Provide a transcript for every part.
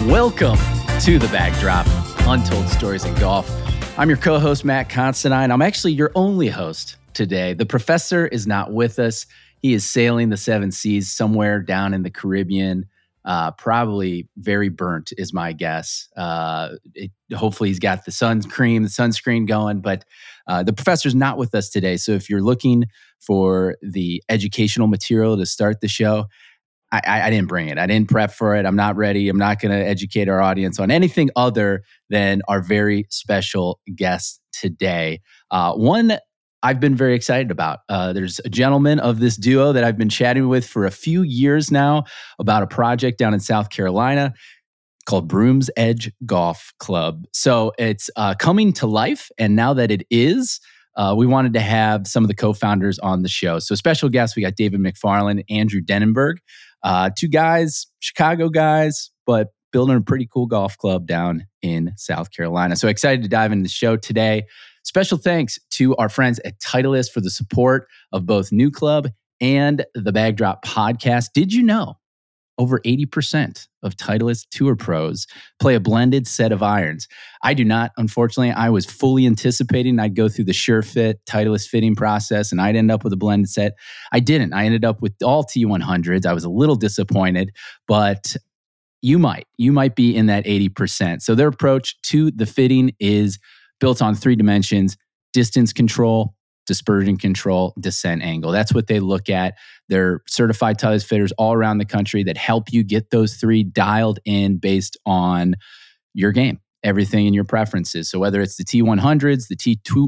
Welcome to The Backdrop, Untold Stories in Golf. I'm your co-host, Matt Constantine. I'm actually your only host today. The professor is not with us. He is sailing the seven seas somewhere down in the Caribbean, probably very burnt is my guess. Hopefully he's got the sunscreen going, but the professor's not with us today. So if you're looking for the educational material to start the show, I didn't bring it. I didn't prep for it. I'm not ready. I'm not going to educate our audience on anything other than our very special guest today. One I've been very excited about. There's a gentleman of this duo that I've been chatting with for a few years now about a project down in South Carolina called Broom's Edge Golf Club. So it's coming to life. And now that it is, we wanted to have some of the co-founders on the show. So special guests, we got David McFarland, Andrew Denenberg. Two guys, Chicago guys, but building a pretty cool golf club down in South Carolina. So excited to dive into the show today. Special thanks to our friends at Titleist for the support of both New Club and the Backdrop podcast. Did you know over 80% of Titleist Tour pros play a blended set of irons? I do not, unfortunately. I was fully anticipating I'd go through the SureFit Titleist fitting process and I'd end up with a blended set. I didn't. I ended up with all T100s. I was a little disappointed, but you might be in that 80%. So their approach to the fitting is built on three dimensions: distance control, dispersion control, descent angle. That's what they look at. They're certified Titleist fitters all around the country that help you get those three dialed in based on your game, everything in your preferences. So whether it's the T100s, the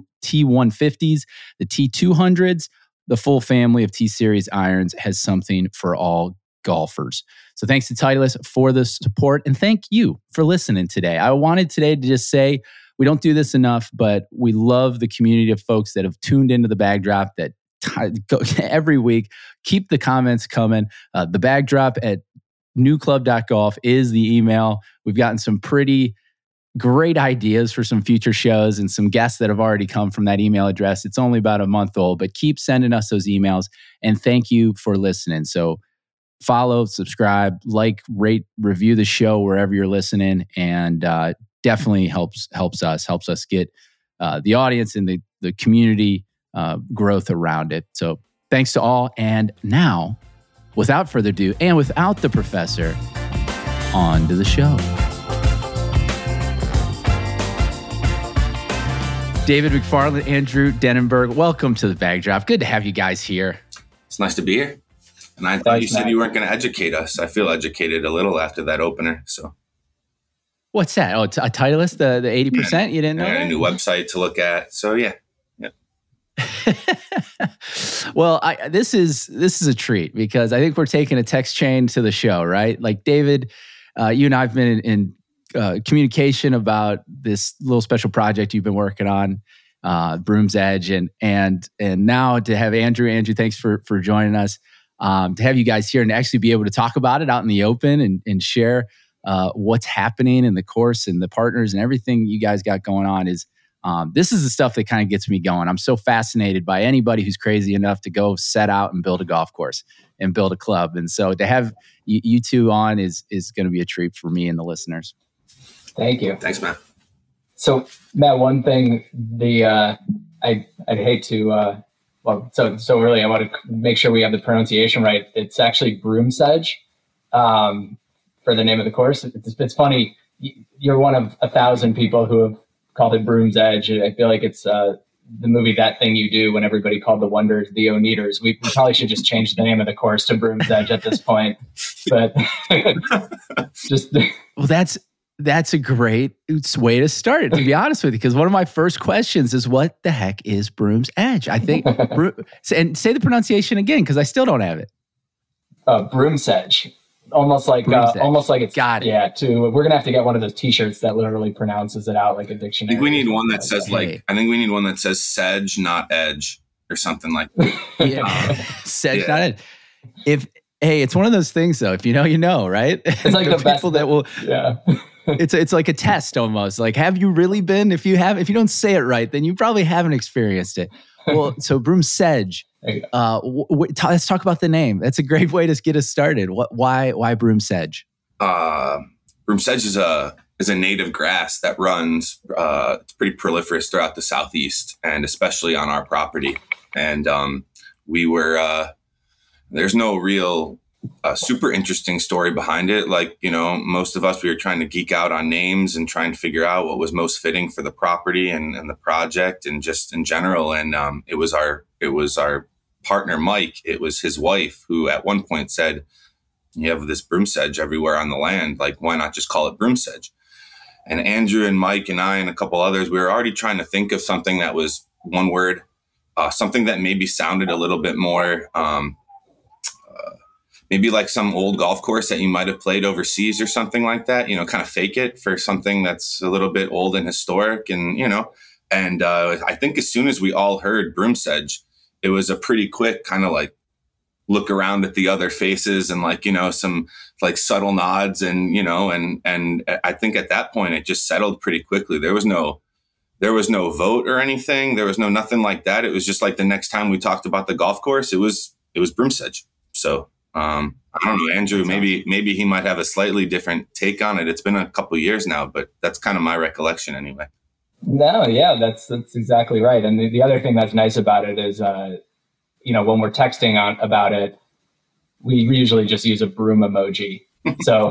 T150s, the T200s, the full family of T-Series irons has something for all golfers. So thanks to Titleist for the support, and thank you for listening today. I wanted today to just say, we don't do this enough, but we love the community of folks that have tuned into the Backdrop that every week. Keep the comments coming. The Backdrop at newclub.golf is the email. We've gotten some pretty great ideas for some future shows and some guests that have already come from that email address. It's only about a month old, but keep sending us those emails. And thank you for listening. So follow, subscribe, like, rate, review the show wherever you're listening, and definitely helps us get the audience and the community growth around it. So thanks to all. And now, without further ado, and without the professor, on to the show. David McFarland, Andrew Denenberg, welcome to the Backdrop. Good to have you guys here. It's nice to be here. And I thought you said you weren't going to educate us. I feel educated a little after that opener. So, what's that? Oh, it's a Titleist, the 80%? Yeah, you didn't know? A new website to look at. So yeah. Well, this is a treat because I think we're taking a text chain to the show, right? Like David, you and I've been in communication about this little special project you've been working on, Broom's Edge, and now to have Andrew, thanks for joining us. To have you guys here and actually be able to talk about it out in the open and share what's happening in the course and the partners and everything you guys got going on is this is the stuff that kind of gets me going. I'm so fascinated by anybody who's crazy enough to go set out and build a golf course and build a club. And so to have you two on is going to be a treat for me and the listeners. Thank you. Thanks, Matt. So Matt, one thing I'd hate to so really I want to make sure we have the pronunciation right. It's actually Broom's Edge for the name of the course. It's funny. You're one of 1,000 people who have called it Broom's Edge. I feel like it's the movie That Thing You Do when everybody called the Wonders the Oneaters. We probably should just change the name of the course to Broom's Edge at this point. But just well, that's a great way to start it, to be honest with you, because one of my first questions is, what the heck is Broom's Edge? I think, and say the pronunciation again, because I still don't have it. Broom's Edge. Almost like it's got it. Yeah, we're gonna have to get one of those T-shirts that literally pronounces it out like a dictionary. I think we need one that says we need one that says Sedge, not Edge, or something like that. Yeah, Sedge, not Edge. It's one of those things though. If you know, you know, right? It's like the people that will. Yeah. It's like a test almost. Like, have you really been? If you don't say it right, then you probably haven't experienced it. Well, so Broom's Edge. Let's talk about the name. That's a great way to get us started. Why Broom's Edge? broom sedge is a native grass that runs. It's pretty proliferous throughout the Southeast, and especially on our property. And there's no real super interesting story behind it. Like, most of us, we were trying to geek out on names and trying to figure out what was most fitting for the property and the project and just in general. And it was our partner, Mike. It was his wife who at one point said, "You have this broom sedge everywhere on the land. Like, why not just call it broom sedge?" And Andrew and Mike and I and a couple others, we were already trying to think of something that was one word, something that maybe sounded a little bit more, maybe like some old golf course that you might have played overseas or something like that, kind of fake it for something that's a little bit old and historic. And, I think as soon as we all heard broom sedge, it was a pretty quick kind of like look around at the other faces and some like subtle nods and I think at that point it just settled pretty quickly. There was no vote or anything. There was nothing like that. It was just like the next time we talked about the golf course, it was broom sedge. So I don't know, Andrew, maybe he might have a slightly different take on it. It's been a couple of years now, but that's kind of my recollection anyway. No, yeah, that's exactly right. And the other thing that's nice about it is, when we're texting about it, we usually just use a broom emoji. So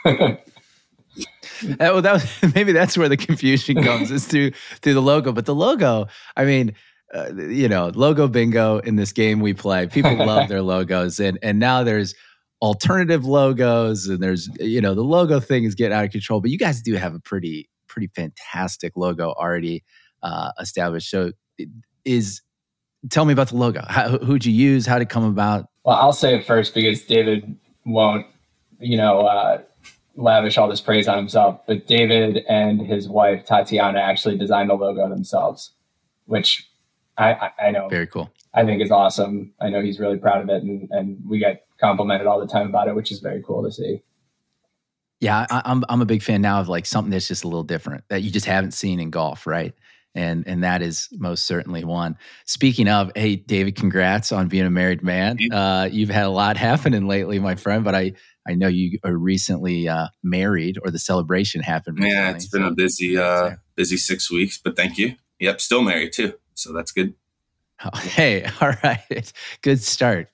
maybe that's where the confusion comes is through the logo. But the logo, I mean, logo bingo in this game we play. People love their logos, and now there's alternative logos, and there's the logo thing is getting out of control. But you guys do have a pretty fantastic logo already established. So tell me about the logo. Who'd you use? How'd it come about? Well, I'll say it first because David won't, lavish all this praise on himself. But David and his wife, Tatiana, actually designed the logo themselves, which I know. Very cool. I think is awesome. I know he's really proud of it. And we get complimented all the time about it, which is very cool to see. Yeah, I'm a big fan now of like something that's just a little different that you just haven't seen in golf, right? And that is most certainly one. Speaking of, hey, David, congrats on being a married man. You've had a lot happening lately, my friend, but I know you are recently married, or the celebration happened recently. Yeah, it's been a busy 6 weeks, but thank you. Yep, still married too, so that's good. Oh, hey, all right. Good start.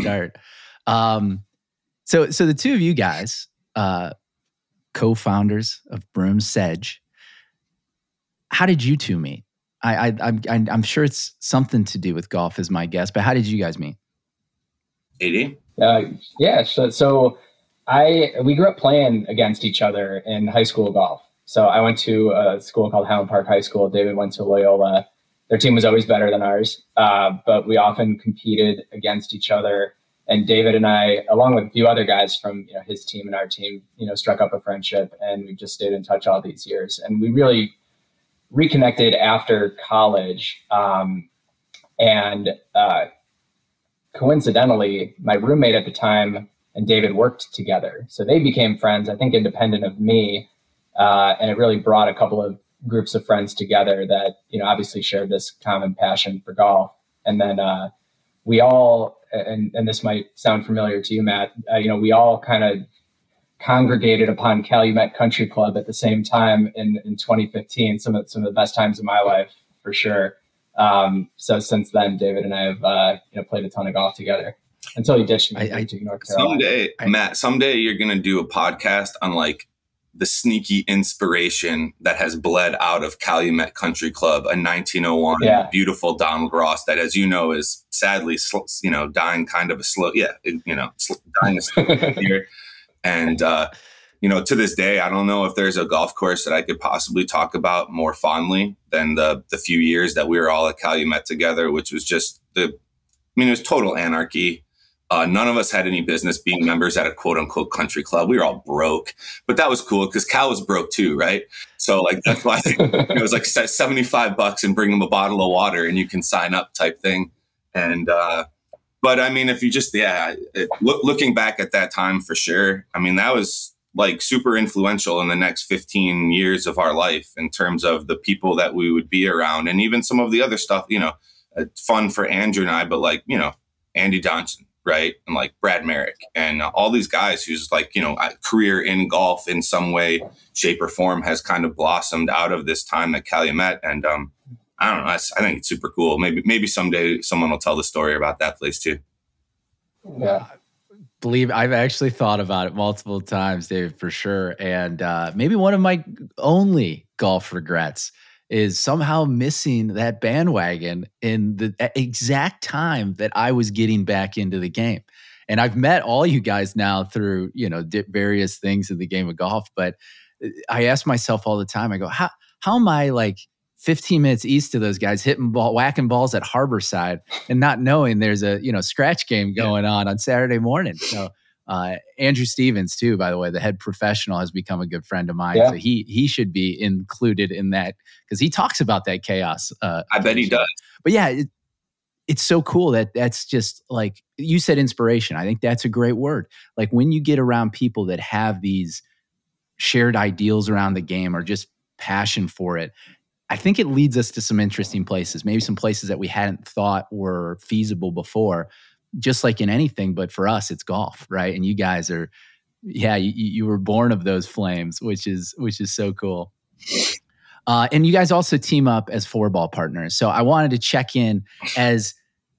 So the two of you guys, co-founders of Broom Sedge, how did you two meet? I'm sure it's something to do with golf, is my guess. But how did you guys meet? AD? Yeah. So we grew up playing against each other in high school golf. So I went to a school called Highland Park High School. David went to Loyola. Their team was always better than ours, but we often competed against each other. And David and I, along with a few other guys from his team and our team, struck up a friendship, and we've just stayed in touch all these years. And we really reconnected after college. Coincidentally, my roommate at the time and David worked together. So they became friends, I think, independent of me. And it really brought a couple of groups of friends together that, obviously shared this common passion for golf. And then we all, and this might sound familiar to you, Matt, we all kind of congregated upon Calumet Country Club at the same time in 2015. Some of the best times of my life, for sure. So since then, David and I have played a ton of golf together until he ditched me to North Carolina. Someday you're going to do a podcast on like the sneaky inspiration that has bled out of Calumet Country Club, a 1901 beautiful Donald Ross that, as you know, is sadly, dying kind of a slow, dying a slow year. And, to this day, I don't know if there's a golf course that I could possibly talk about more fondly than the few years that we were all at Calumet together, which was just it was total anarchy. None of us had any business being members at a quote unquote country club. We were all broke, but that was cool because Cal was broke too, right? So like, that's why it was like $75 and bring them a bottle of water and you can sign up type thing. And, but if you just, looking back at that time for sure, that was like super influential in the next 15 years of our life in terms of the people that we would be around and even some of the other stuff, fun for Andrew and I, but like, Andy Johnson, right? And like Brad Merrick and all these guys who's like, career in golf in some way, shape or form has kind of blossomed out of this time at Calumet. And I don't know, I think it's super cool. Maybe someday someone will tell the story about that place too. Yeah. Believe I've actually thought about it multiple times, Dave, for sure. And maybe one of my only golf regrets is somehow missing that bandwagon in the exact time that I was getting back into the game. And I've met all you guys now through, various things in the game of golf. But I ask myself all the time, I go, how am I like 15 minutes east of those guys whacking balls at Harborside and not knowing there's a, scratch game going on Saturday morning. So Andrew Stevens too, by the way, the head professional, has become a good friend of mine. Yeah. So he should be included in that because he talks about that chaos. I bet he does. But yeah, it's so cool that's just like you said, inspiration. I think that's a great word. Like when you get around people that have these shared ideals around the game or just passion for it, I think it leads us to some interesting places, maybe some places that we hadn't thought were feasible before, just like in anything. But for us, it's golf, right? And you guys are, you were born of those flames, which is so cool. And you guys also team up as 4-ball partners. So I wanted to check in as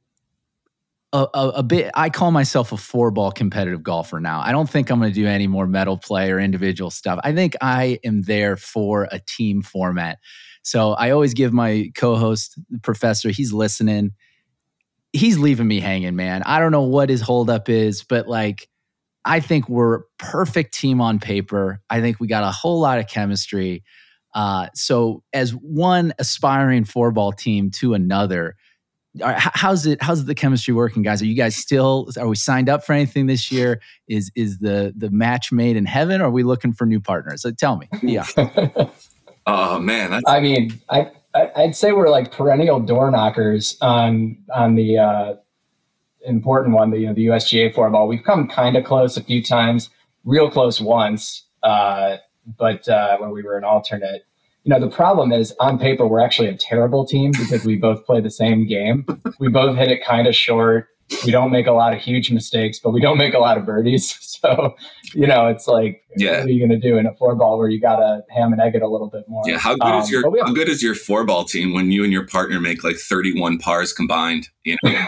a bit. I call myself a 4-ball competitive golfer now. I don't think I'm going to do any more medal play or individual stuff. I think I am there for a team format. So I always give my co-host, the professor, he's listening. He's leaving me hanging, man. I don't know what his holdup is, but like, I think we're a perfect team on paper. I think we got a whole lot of chemistry. So as one aspiring 4-ball team to another, how's the chemistry working, guys? Are you guys are we signed up for anything this year? Is the match made in heaven, or are we looking for new partners? So tell me. Yeah. Oh man. I mean, I'd say we're like perennial door knockers on the important one, the USGA 4-ball. We've come kind of close a few times, real close once, but when we were an alternate. The problem is on paper, we're actually a terrible team because we both play the same game. We both hit it kind of short. We don't make a lot of huge mistakes, but we don't make a lot of birdies. So, it's like, what are you going to do in a 4-ball where you got to ham and egg it a little bit more? Yeah. How good is your 4-ball team when you and your partner make like 31 pars combined? Yeah.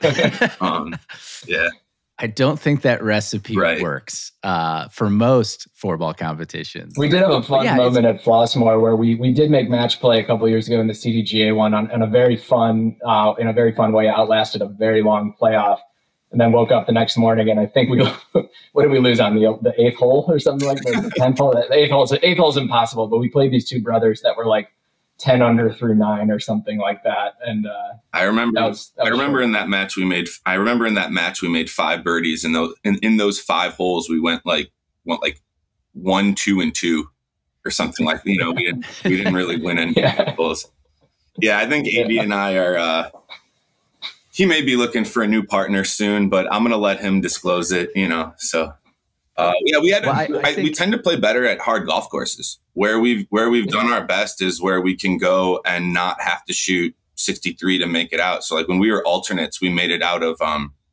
I don't think that recipe works for most 4-ball competitions. We did have a fun moment at Flossmoor where we did make match play a couple of years ago in the CDGA one in a very fun way, outlasted a very long playoff, and then woke up the next morning and I think what did we lose on the 8th hole or something like that? The 10th hole. The 8th hole is impossible, but we played these two brothers that were like 10 under through 9 or something like that. And I remember in that match we made 5 birdies, and in those 5 holes we went like 1, 2, and 2 or something like, we didn't really win any holes. Yeah, I think AB and I are he may be looking for a new partner soon, but I'm gonna let him disclose it, so we tend to play better at hard golf courses. Where we've done our best is where we can go and not have to shoot 63 to make it out. So like when we were alternates, we made it out of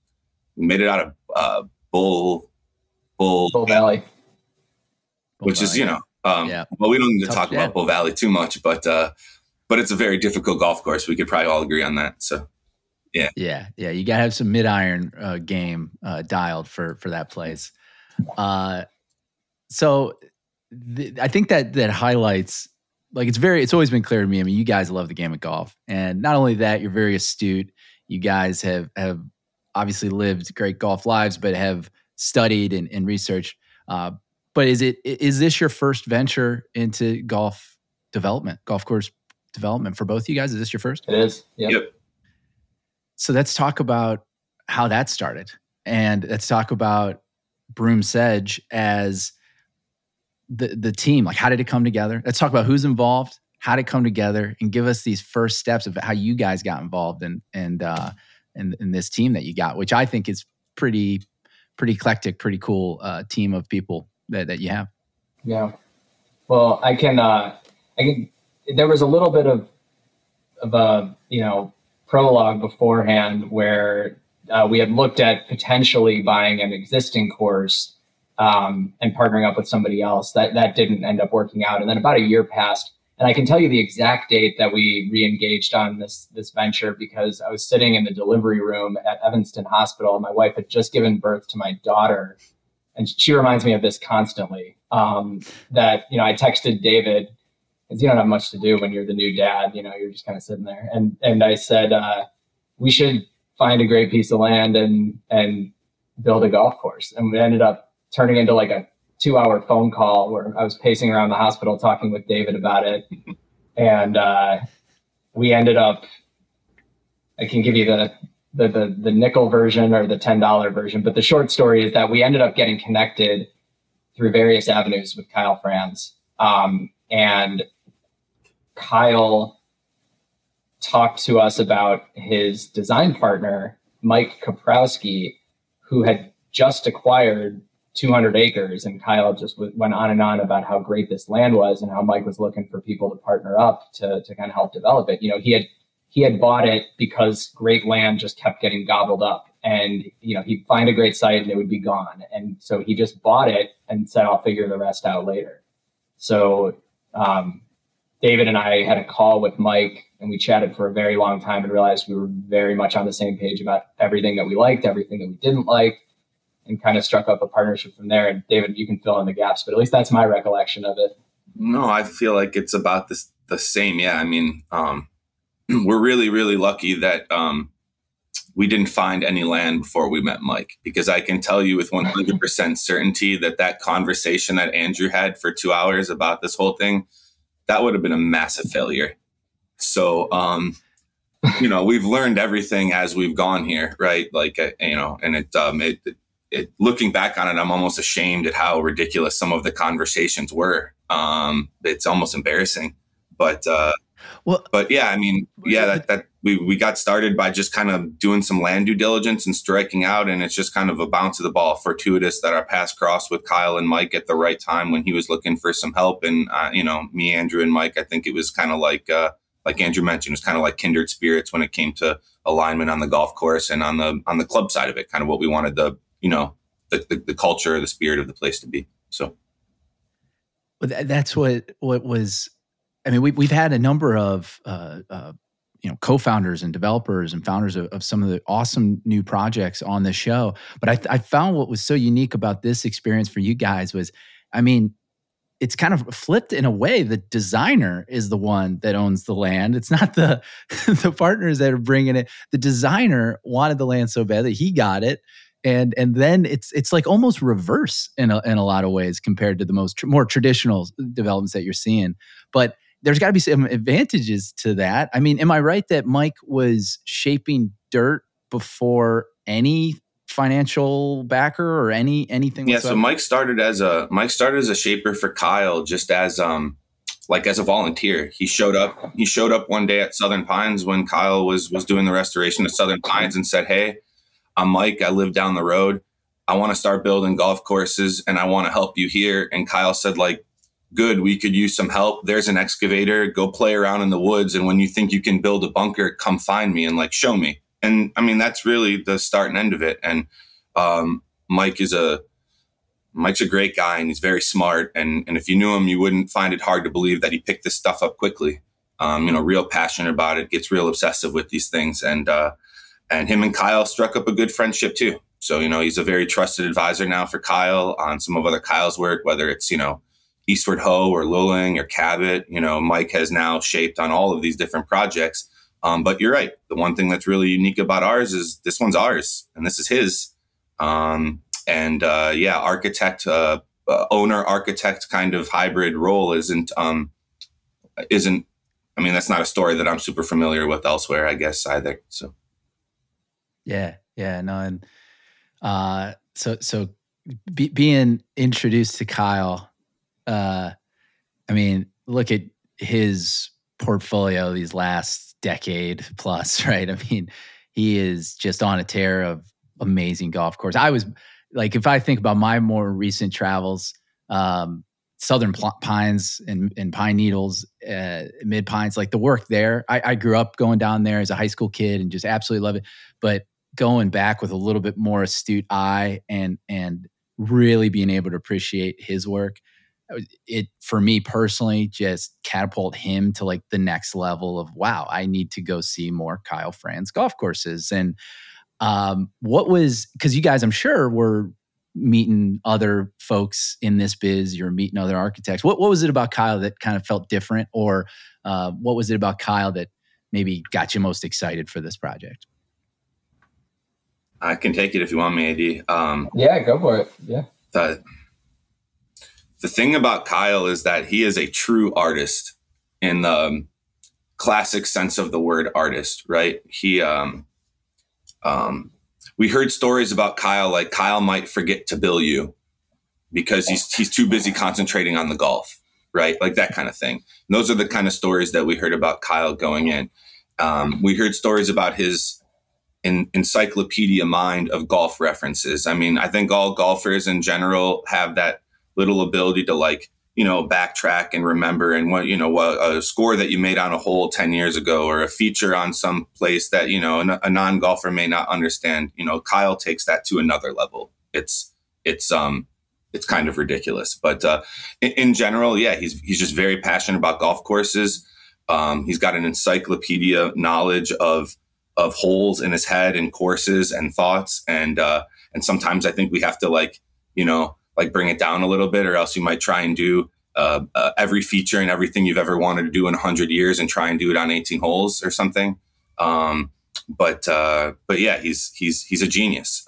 Bull Valley, which is we don't need to talk about Bull Valley too much, but it's a very difficult golf course. We could probably all agree on that. So yeah. You gotta have some mid-iron game dialed for that place. So I think that highlights, like it's always been clear to me. I mean, you guys love the game of golf, and not only that, you're very astute. You guys have obviously lived great golf lives, but have studied and researched. But is this your first venture into golf course development for both of you guys? Is this your first? It is. Yep. So let's talk about how that started, and let's talk about Broome Sedge as the team. Like, how did it come together? Let's talk about who's involved, how did it come together, and give us these first steps of how you guys got involved in this team that you got, which I think is pretty eclectic, pretty cool team of people that you have. Yeah. Well, I can. There was a little bit of a prologue beforehand where we had looked at potentially buying an existing course and partnering up with somebody else. That didn't end up working out. And then about a year passed. And I can tell you the exact date that we re-engaged on this venture because I was sitting in the delivery room at Evanston Hospital. My wife had just given birth to my daughter. And she reminds me of this constantly, that, I texted David, because you don't have much to do when you're the new dad, you're just kind of sitting there. And I said, we should find a great piece of land and build a golf course. And we ended up turning into like a 2-hour phone call where I was pacing around the hospital talking with David about it. And we ended up, I can give you the nickel version or the $10 version, but the short story is that we ended up getting connected through various avenues with Kyle Franz. And Kyle talked to us about his design partner, Mike Kaprowski, who had just acquired 200 acres. And Kyle just went on and on about how great this land was and how Mike was looking for people to partner up to kind of help develop it. He had bought it because great land just kept getting gobbled up, and he'd find a great site and it would be gone. And so he just bought it and said, I'll figure the rest out later. So David and I had a call with Mike and we chatted for a very long time and realized we were very much on the same page about everything that we liked, everything that we didn't like, and kind of struck up a partnership from there. And David, you can fill in the gaps, but at least that's my recollection of it. No, I feel like it's about the same. Yeah. I mean, we're really, really lucky that we didn't find any land before we met Mike, because I can tell you with 100% certainty that conversation that Andrew had for 2 hours about this whole thing, that would have been a massive failure. So, we've learned everything as we've gone here, right? Like, and it looking back on it, I'm almost ashamed at how ridiculous some of the conversations were. It's almost embarrassing, but yeah, I mean, that we got started by just kind of doing some land due diligence and striking out. And it's just kind of a bounce of the ball, fortuitous that our paths crossed with Kyle and Mike at the right time when he was looking for some help. And, me, Andrew, and Mike, I think it was kind of like Andrew mentioned, it was kind of like kindred spirits when it came to alignment on the golf course and on the club side of it, kind of what we wanted the culture, the spirit of the place to be. So. Well, that's what was, I mean, we've had a number of, co-founders and developers and founders of some of the awesome new projects on this show. But I found what was so unique about this experience for you guys was, I mean, it's kind of flipped in a way. The designer is the one that owns the land. It's not the partners that are bringing it. The designer wanted the land so bad that he got it. And then it's like almost reverse in a lot of ways compared to the more traditional developments that you're seeing. But there's got to be some advantages to that. I mean, am I right that Mike was shaping dirt before any financial backer or anything? Yeah, whatsoever? So Mike started as a shaper for Kyle, just as as a volunteer. He showed up one day at Southern Pines when Kyle was doing the restoration of Southern Pines and said, "Hey, I'm Mike. I live down the road. I want to start building golf courses and I want to help you here." And Kyle said, "Good, we could use some help. There's an excavator. Go play around in the woods. And when you think you can build a bunker, come find me and show me." And I mean, that's really the start and end of it. And Mike's a great guy and he's very smart. And if you knew him, you wouldn't find it hard to believe that he picked this stuff up quickly. Real passionate about it, gets real obsessive with these things. And him and Kyle struck up a good friendship too. So, he's a very trusted advisor now for Kyle on some of other Kyle's work, whether it's, Eastward Ho or Lulling or Cabot. Mike has now shaped on all of these different projects. But you're right. The one thing that's really unique about ours is this one's ours and this is his. Architect, owner architect kind of hybrid role isn't, I mean, that's not a story that I'm super familiar with elsewhere, I guess, either. So. Yeah. No. And so being introduced to Kyle, I mean, look at his portfolio these last decade plus, right? I mean, he is just on a tear of amazing golf course. I was if I think about my more recent travels, Southern Pines and Pine Needles, Mid Pines, the work there. I grew up going down there as a high school kid and just absolutely love it. But going back with a little bit more astute eye and really being able to appreciate his work, it for me personally just catapult him to like the next level of, wow, I need to go see more Kyle Franz golf courses. And what was, because you guys I'm sure were meeting other folks in this biz, you're meeting other architects. What was it about Kyle that kind of felt different, or what was it about Kyle that maybe got you most excited for this project? I can take it if you want me, AD. Yeah, go for it. Yeah. The thing about Kyle is that he is a true artist in the classic sense of the word artist, right? He, we heard stories about Kyle, like Kyle might forget to bill you because he's too busy concentrating on the golf, right? Like that kind of thing. And those are the kind of stories that we heard about Kyle going in. We heard stories about his encyclopedia mind of golf references. I mean, I think all golfers in general have that little ability to like, backtrack and remember and what, a score that you made on a hole 10 years ago or a feature on some place that, a non-golfer may not understand. Kyle takes that to another level. It's kind of ridiculous, but in general, yeah, he's just very passionate about golf courses. He's got an encyclopedia knowledge of holes in his head and courses and thoughts. And sometimes I think we have to bring it down a little bit, or else you might try and do every feature and everything you've ever wanted to do in 100 years and try and do it on 18 holes or something. But yeah, he's a genius.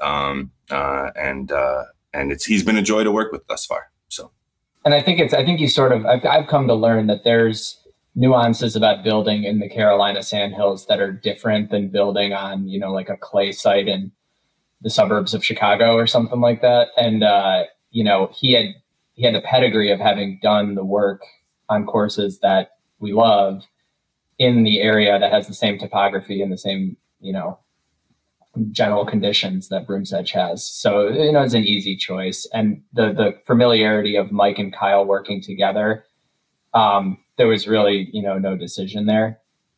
And he's been a joy to work with thus far. So, and I think I've come to learn that there's nuances about building in the Carolina Sandhills that are different than building on, like a clay site in the suburbs of Chicago or something like that. And, he had the pedigree of having done the work on courses that we love in the area that has the same topography and the same, general conditions that Brooms Edge has. So, it's an easy choice. And the familiarity of Mike and Kyle working together, there was really, no decision there.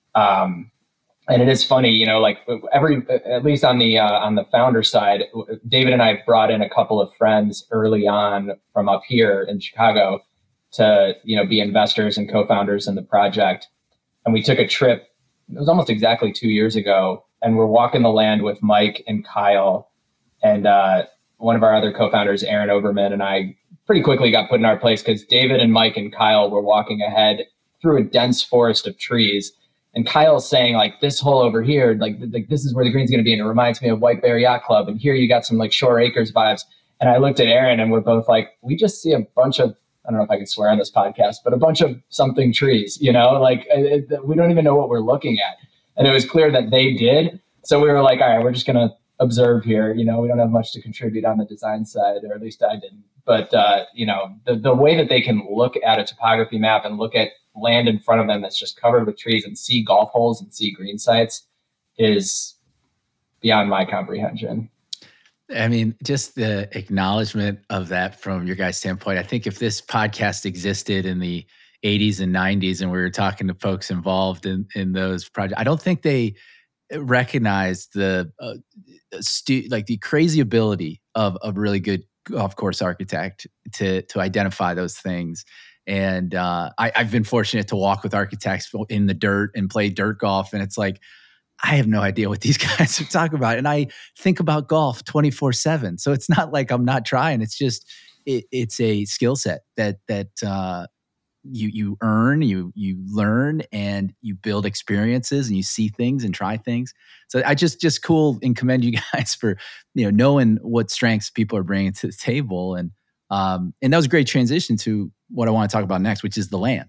And it is funny, at least on the founder side, David and I brought in a couple of friends early on from up here in Chicago to, be investors and co-founders in the project. And we took a trip, it was almost exactly 2 years ago, and we're walking the land with Mike and Kyle, and one of our other co-founders, Aaron Oberman, and I pretty quickly got put in our place because David and Mike and Kyle were walking ahead through a dense forest of trees. And Kyle's saying, like, this hole over here, like this is where the green's going to be. And it reminds me of White Bear Yacht Club. And here you got some like Shore Acres vibes. And I looked at Aaron and we're both like, we just see a bunch of, I don't know if I can swear on this podcast, but a bunch of something trees, we don't even know what we're looking at. And it was clear that they did. So we were like, all right, we're just going to observe here. We don't have much to contribute on the design side, or at least I didn't. But, the way that they can look at a topography map and look at land in front of them that's just covered with trees and see golf holes and see green sites is beyond my comprehension. I mean, just the acknowledgement of that from your guys' standpoint. I think if this podcast existed in the 80s and 90s and we were talking to folks involved in those projects, I don't think they recognized the the crazy ability of a really good golf course architect to identify those things. And I've been fortunate to walk with architects in the dirt and play dirt golf. And it's like, I have no idea what these guys are talking about. And I think about golf 24/7. So it's not like I'm not trying. It's just, it's a skill set that you earn, you learn, and you build experiences, and you see things and try things. So I just cool and commend you guys for, knowing what strengths people are bringing to the table. And that was a great transition to what I want to talk about next, which is the land.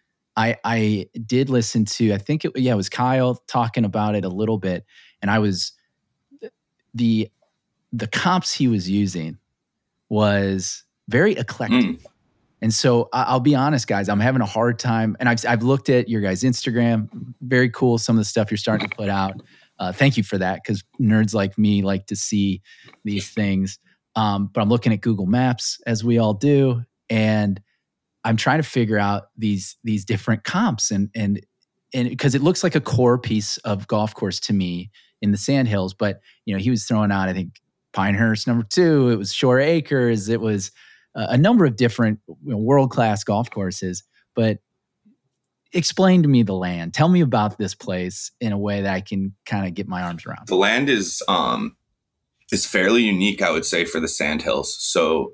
I did listen to, I think it was Kyle talking about it a little bit. And I was, the comps he was using was very eclectic. And so I'll be honest, guys, I'm having a hard time. And I've looked at your guys' Instagram. Very cool, some of the stuff you're starting to put out. Thank you for that, because nerds like me like to see these things. But I'm looking at Google Maps, as we all do, and I'm trying to figure out these different comps, and because it looks like a core piece of golf course to me, in the Sandhills. But, he was throwing out, I think, Pinehurst number 2. It was Shore Acres. It was a number of different world-class golf courses. But explain to me the land. Tell me about this place in a way that I can kind of get my arms around. The land is fairly unique, I would say, for the Sandhills. So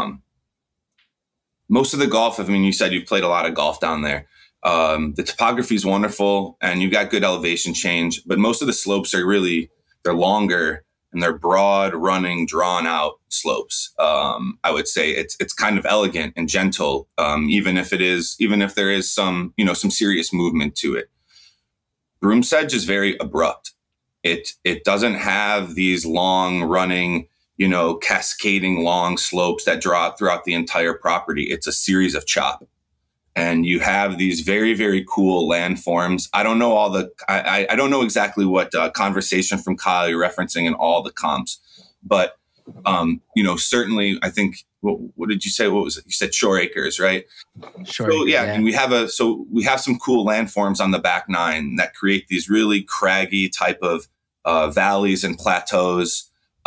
most of the golf, you said you've played a lot of golf down there. The topography is wonderful and you've got good elevation change, but most of the slopes are they're longer and they're broad, running, drawn out slopes. I would say it's kind of elegant and gentle, even if there is some serious movement to it. Broom Sedge is very abrupt. It doesn't have these long running, cascading long slopes that draw out throughout the entire property. It's a series of chop. And you have these very, very cool landforms. I don't know I don't know exactly what conversation from Kyle you're referencing in all the comps, but certainly I think what did you say? What was it? You said Shore Acres, right? Sure. So yeah, and we have some cool landforms on the back 9 that create these really craggy type of valleys and plateaus.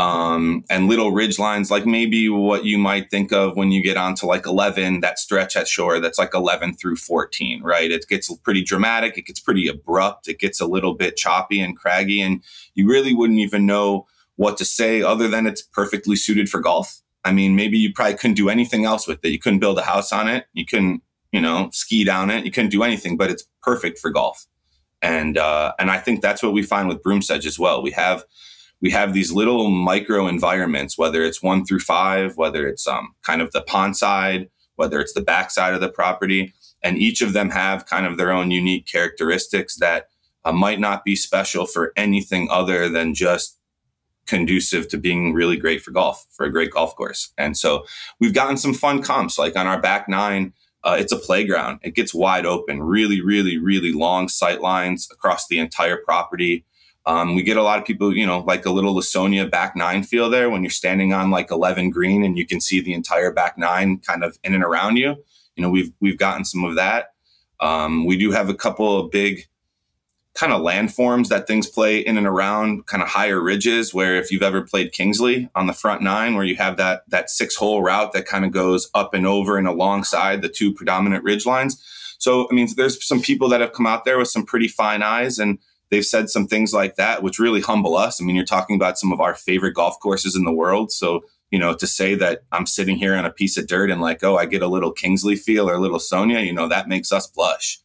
And little ridge lines, like maybe what you might think of when you get onto like 11, that stretch at Shore, that's like 11 through 14, right? It gets pretty dramatic. It gets pretty abrupt. It gets a little bit choppy and craggy, and you really wouldn't even know what to say other than it's perfectly suited for golf. Maybe you probably couldn't do anything else with it. You couldn't build a house on it. You couldn't, ski down it. You couldn't do anything, but it's perfect for golf. And I think that's what we find with Broom Sedge as well. We have these little micro environments, whether it's 1 through 5, whether it's kind of the pond side, whether it's the back side of the property. And each of them have kind of their own unique characteristics that might not be special for anything other than just conducive to being really great for golf, for a great golf course. And so we've gotten some fun comps, like on our back 9, it's a playground. It gets wide open, really, really, really long sight lines across the entire property. We get a lot of people, like a little Lasonia back 9 feel there when you're standing on like 11 green and you can see the entire back 9 kind of in and around you. We've gotten some of that. We do have a couple of big kind of landforms that things play in and around, kind of higher ridges, where if you've ever played Kingsley on the front 9, where you have that 6-hole route that kind of goes up and over and alongside the 2 predominant ridge lines. So, there's some people that have come out there with some pretty fine eyes, and they've said some things like that, which really humble us. You're talking about some of our favorite golf courses in the world. So, to say that I'm sitting here on a piece of dirt and like, oh, I get a little Kingsley feel or a little Sonia, that makes us blush.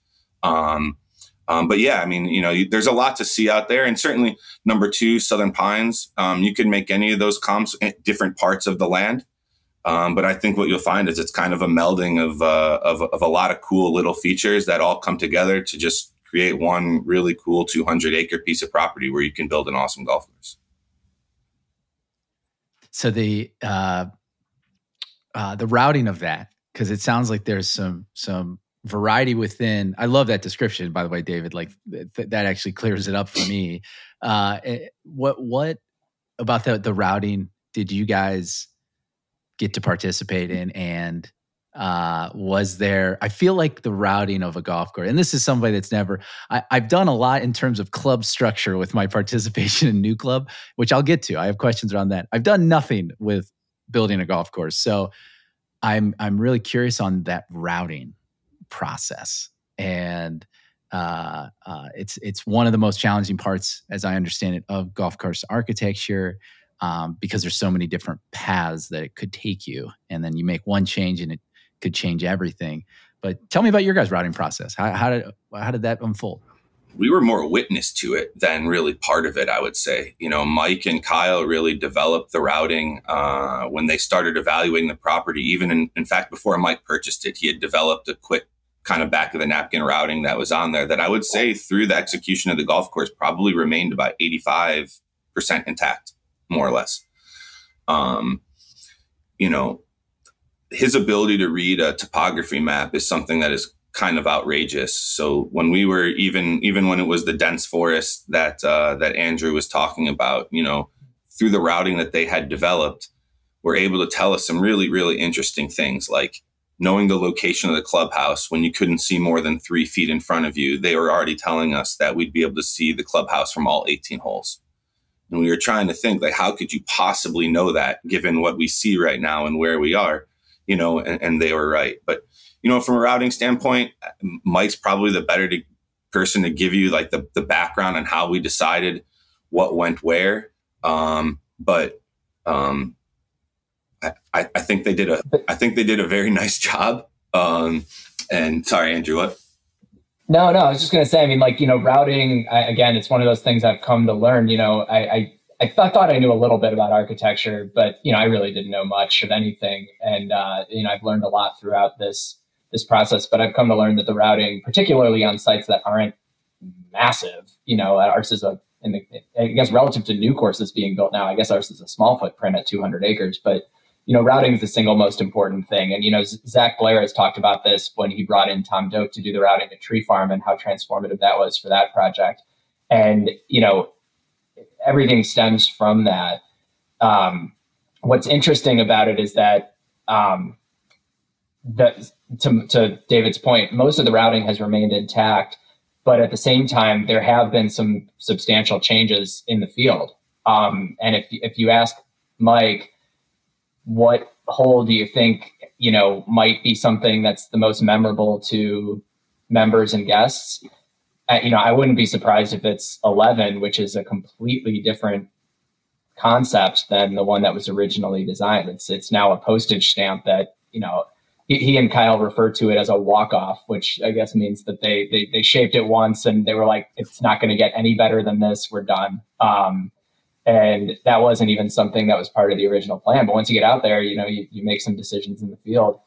But yeah, there's a lot to see out there. And certainly number 2, Southern Pines, you can make any of those comps in different parts of the land. But I think what you'll find is it's kind of a melding of a lot of cool little features that all come together to just create one really cool 200-acre piece of property where you can build an awesome golf course. So the routing of that, because it sounds like there's some variety within. I love that description, by the way, David. Like that actually clears it up for me. What about the routing did you guys get to participate in? And was there, I feel like the routing of a golf course, and this is somebody that's I've done a lot in terms of club structure with my participation in New Club, which I'll get to. I have questions around that. I've done nothing with building a golf course. So I'm really curious on that routing process. And it's one of the most challenging parts, as I understand it, of golf course architecture, because there's so many different paths that it could take you. And then you make one change and it could change everything. But tell me about your guys' routing process. How did that unfold? We were more witness to it than really part of it, I would say. Mike and Kyle really developed the routing when they started evaluating the property. Even in fact, before Mike purchased it, he had developed a quick kind of back of the napkin routing that was on there that I would say through the execution of the golf course probably remained about 85% intact, more or less. His ability to read a topography map is something that is kind of outrageous. So when we were even when it was the dense forest that Andrew was talking about, through the routing that they had developed, were able to tell us some really, really interesting things, like knowing the location of the clubhouse when you couldn't see more than 3 feet in front of you. They were already telling us that we'd be able to see the clubhouse from all 18 holes. And we were trying to think, like, how could you possibly know that given what we see right now and where we are, and they were right. But, from a routing standpoint, Mike's probably the better person to give you like the background on how we decided what went where. But I think they did a very nice job. And sorry, Andrew, what? No, I was just going to say, I mean, like, routing, again, it's one of those things I've come to learn. I thought I knew a little bit about architecture, but, I really didn't know much of anything. And, I've learned a lot throughout this process, but I've come to learn that the routing, particularly on sites that aren't massive, ours is I guess relative to new courses being built now, I guess ours is a small footprint at 200 acres, but routing is the single most important thing. And, Zach Blair has talked about this when he brought in Tom Doak to do the routing at Tree Farm and how transformative that was for that project. And, everything stems from that. What's interesting about it is that, to David's point, most of the routing has remained intact, but at the same time, there have been some substantial changes in the field. And if you ask Mike, what hole do you think, might be something that's the most memorable to members and guests? I wouldn't be surprised if it's 11, which is a completely different concept than the one that was originally designed. It's now a postage stamp that, he and Kyle refer to it as a walk-off, which I guess means that they shaped it once and they were like, it's not going to get any better than this. We're done. And that wasn't even something that was part of the original plan. But once you get out there, you make some decisions in the field.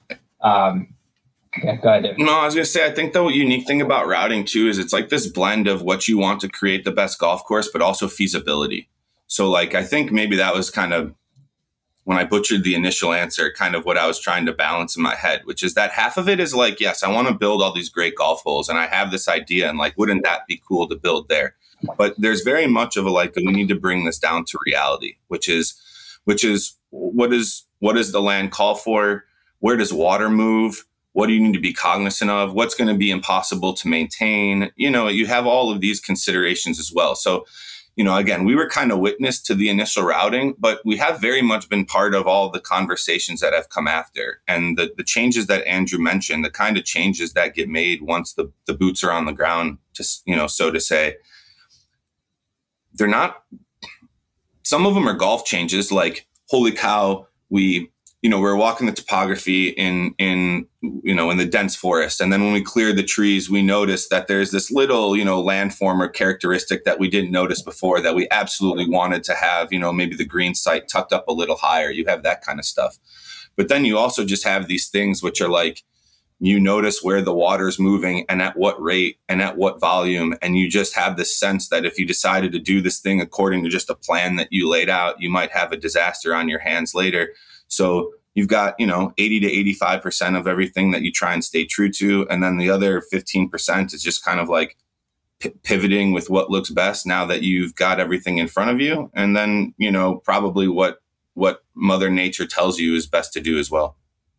Yeah, go ahead, David. No, I was going to say, I think the unique thing about routing too is it's like this blend of what you want to create the best golf course, but also feasibility. So like, I think maybe that was kind of, when I butchered the initial answer, kind of what I was trying to balance in my head, which is that half of it is like, yes, I want to build all these great golf holes and I have this idea and like, wouldn't that be cool to build there? But there's very much of a like, we need to bring this down to reality, which is what does the land call for? Where does water move? What do you need to be cognizant of? What's going to be impossible to maintain? You have all of these considerations as well. So, again, we were kind of witness to the initial routing, but we have very much been part of all the conversations that have come after. And the changes that Andrew mentioned, the kind of changes that get made once the boots are on the ground, so to say, they're not, some of them are golf changes like, holy cow, we're walking the topography in the dense forest. And then when we cleared the trees, we noticed that there's this little, landform or characteristic that we didn't notice before that we absolutely wanted to have, maybe the green site tucked up a little higher. You have that kind of stuff. But then you also just have these things which are like, you notice where the water's moving and at what rate and at what volume. And you just have this sense that if you decided to do this thing according to just a plan that you laid out, you might have a disaster on your hands later. So you've got, 80 to 85% of everything that you try and stay true to. And then the other 15% is just kind of like pivoting with what looks best now that you've got everything in front of you. And then, probably what Mother Nature tells you is best to do as well.